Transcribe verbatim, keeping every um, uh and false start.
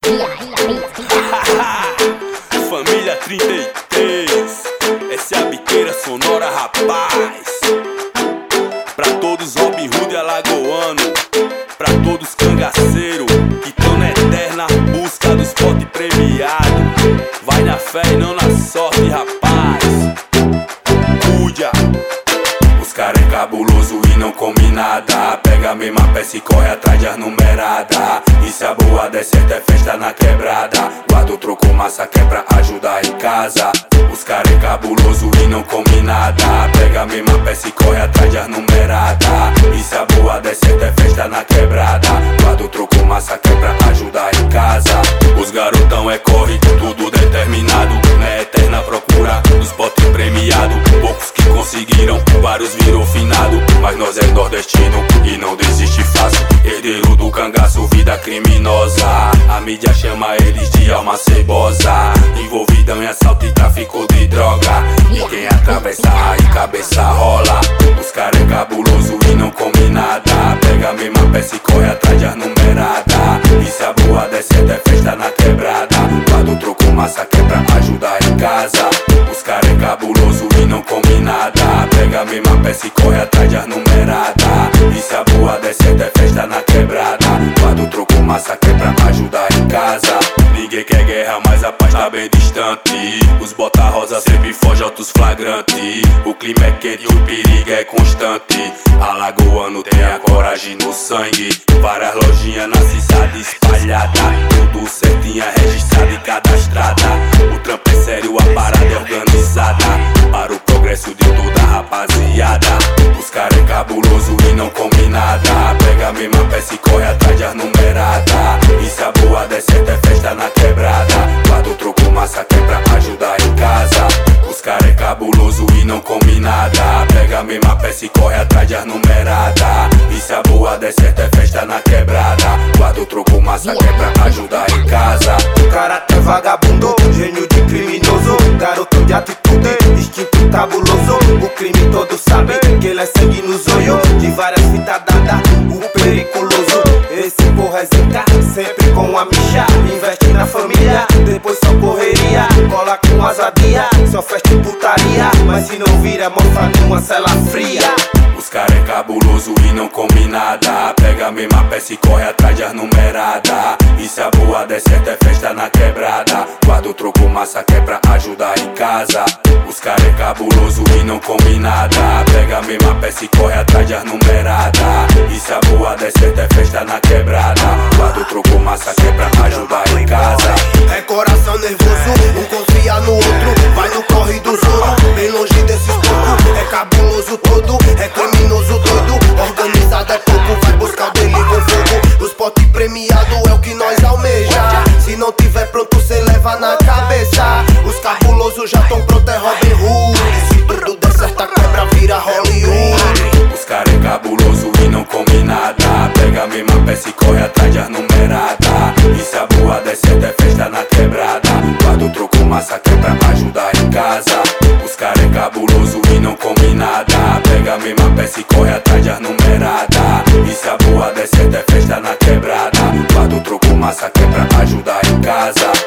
Família trinta e três, essa é a biqueira sonora, rapaz. Pra todos Robin Hood e alagoano, pra todos cangaceiros que tão na eterna busca dos potes premiados. Vai na fé e não na sorte, rapaz. Cuida. Os cara é cabuloso e não come nada. Pega a mesma peça e corre atrás de as numeradas. E se a boa der certo é festa na quebrada. Guarda o troco massa que é pra ajudar em casa. Os cara é cabuloso e não come nada. Pega a mesma peça e corre atrás de as numeradas. E se a boa der certo é festa na quebrada. Guarda o troco massa que é pra ajudar em casa. Os garotão é corre, tudo determinado. Na eterna procura dos potes premiados. Poucos que conseguiram, vários virou finado. Mas nós é nordestino e não desiste fácil. Herdeiro do cangaço, vida criminosa. A mídia chama eles de alma cebosa. Envolvidão em assalto e tráfico de droga. E quem atravessa aí cabeça rola. Os cara é cabuloso e não come nada. Pega a mesma peça e corre atrás de as numeradas. E se a boa der certo é festa na quebrada. Guarda o troco massa que é pra ajudar em casa. Os cara é cabuloso e não come nada. Pega a mesma peça e corre atrás de as numeradas. E se a boa der certo é festa na quebrada. Guarda o troco massa que é pra ajudar em casa. Ninguém quer guerra, mas a paz tá bem distante. Os bota rosa sempre fogem altos flagrantes. O clima é quente e o perigo é constante. Alagoano tem a coragem no sangue. Várias lojinhas na cidade espalhada. Tudo certinha, registrado e cadastrada. O trampo é sério, a parada é organizada. Para o progresso de toda a rapaziada. Os cara é cabuloso e não come nada. Pega a mesma peça e corre atrás de as numeradas. E se a boa der certo é festa na quebrada. Guarda o troco massa que é pra ajudar em casa. Os cara é cabuloso e não come nada. Pega a mesma peça e corre atrás de as numeradas. E se a boa der certo é festa na quebrada. Guarda o troco massa que é pra ajudar em casa. Caráter vagabundo, gênio de criminoso. Garoto de atitude, instinto cabuloso. O crime todos sabem que ele é sangue nos olhos. De várias fitas dadas, o periculoso. Esse porra é zica, sempre com a micha. Investe na família, depois só correria. Cola com azadia, só festa e putaria. Mas se não vira, mostra numa cela fria. Os cara é cabuloso e não come nada. Pega a mesma peça e corre atrás de as numeradas. E se a boa der certo é festa na quebrada. Guarda o troco massa que é pra ajudar em casa. Os cara é cabuloso e não come nada. Pega a mesma peça e corre atrás de as numeradas. E se a boa der certo é festa na quebrada. Guarda o troco massa que é pra ajudar em casa. É coração nervoso, um confia no outro. Vai no corre do Zoro, bem longe desses poucos. É cabuloso todo, é criminoso todo. Organizado é pouco, vai buscar o dele com fogo. Os potes premiados é o que nós almeja. Se não tiver pronto, cê leva na cabeça. Os cabulosos já tão pronto, é Robin Hood. Se tudo der certo, a quebra vira Hollywood. Os cara é cabuloso e não come nada. Pega a mesma peça e corre atrás de as numeradas. E se a boa der certo é festa na quebrada. Guarda o troco massa que é pra ajudar em casa. Os cara é cabuloso e não come nada. Pega a mesma peça e corre atrás de as numeradas. E se a boa der certo é festa na quebrada. Guarda o troco massa que é pra ajudar em casa.